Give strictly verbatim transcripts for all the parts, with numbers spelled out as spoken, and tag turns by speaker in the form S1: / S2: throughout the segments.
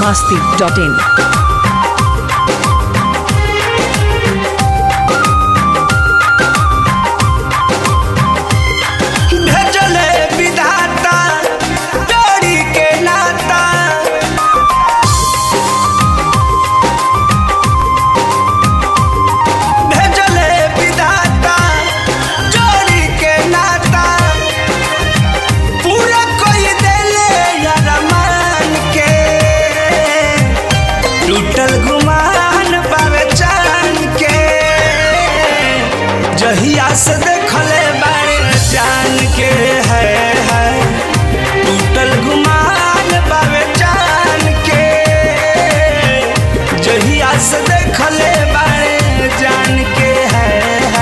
S1: masti dot in.
S2: टूटल गुमान पावे चान के जहिया से देखले बारे जान के है है टूटल गुमान पावे चान के जहिया से देखले बारे जान के है है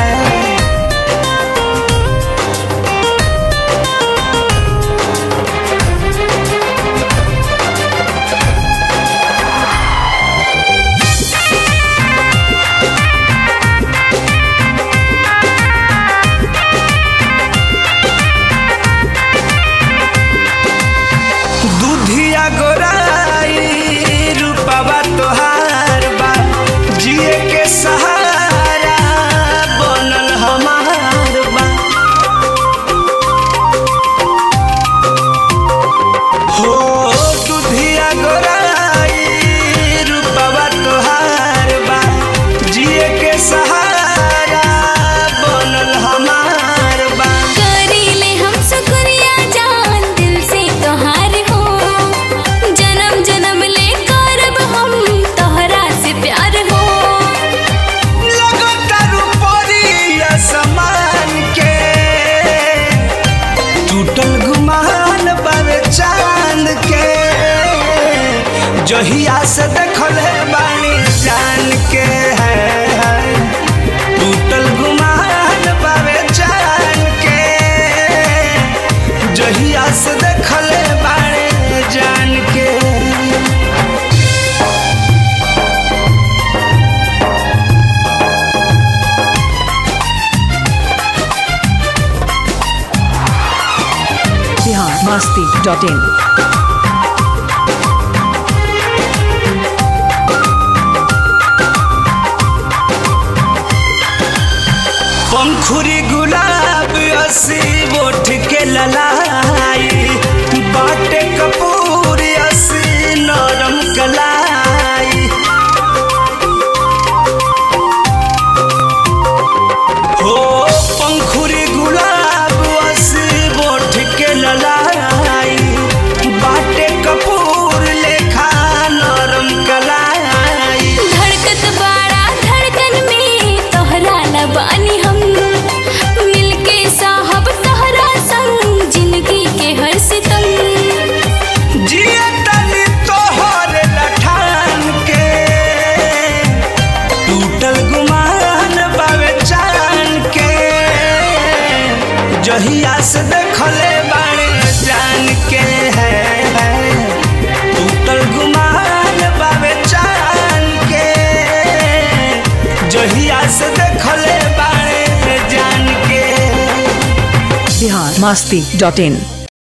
S2: दूधिया गोराई रूपवा तोहार बा जिए के सहारा बनल हमार बा हो दूधिया गोराई रूपवा तोहार बा जिए के सहारा बनल हमार बा
S3: करीले हम शुक्रिया जान दिल से तोहार हो जन्म जन्म ले करब हम तोहरा से प्यार हो
S2: लगता रूपरी आसमान के टूटल गुमान बावे चांद के जहिया से देखले बानी जान के है है टूटल गुमान बावे चांद के जहिया से देखले बानी जान के
S1: Bihar masti dot in.
S2: पंखुरी गुलाब असी बोठ के ललाई बाटे कपूर असी नरम कलाई हो पंखुरी गुलाब असी बोठ के ललाई बाटे कपूर लेखा नरम कलाई
S3: धड़कत बाड़ा धड़कन में तोहरा लबानी हम मिलके साहब तोहरा संग जिंदगी के हर सितम
S2: जिया तनी तोहर लठान के टूटल गुमान बावे चान के जहिया से देखले बारे जान के है है टूटल गुमान बावे चान के जहिया से देखले बारे जान के
S1: Bihar masti dot in.